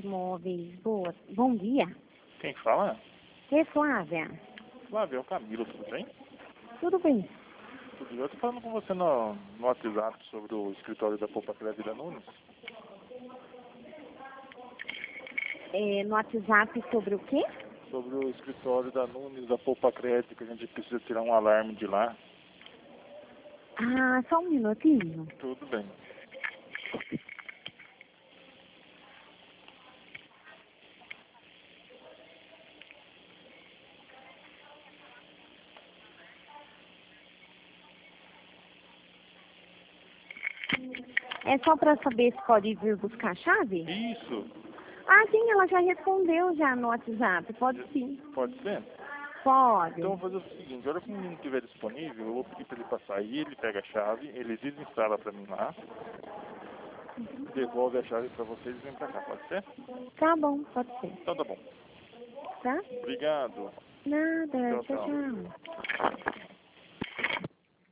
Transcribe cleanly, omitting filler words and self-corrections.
Móveis. Boa. Bom dia. Quem fala? É Flávia. Flávia, é o Camilo, tudo bem? Tudo bem? Tudo bem. Eu tô falando com você no WhatsApp sobre o escritório da Poupa Crédito da Nunes. No WhatsApp sobre o quê? Sobre o escritório da Nunes, da Poupa Crédito, que a gente precisa tirar um alarme de lá. Ah, só um minutinho. Tudo bem. É só para saber se pode vir buscar a chave? Isso. Ah, sim, ela já respondeu já no WhatsApp. Pode sim. Pode ser? Pode. Então eu vou fazer o seguinte, a hora que o menino estiver disponível, eu vou pedir para ele passar aí, ele pega a chave, ele desinstala para mim lá, devolve a chave para vocês e vem para cá, pode ser? Tá bom, pode ser. Então tá bom. Tá? Obrigado. Nada. Tchau, Tchau, tchau. tchau.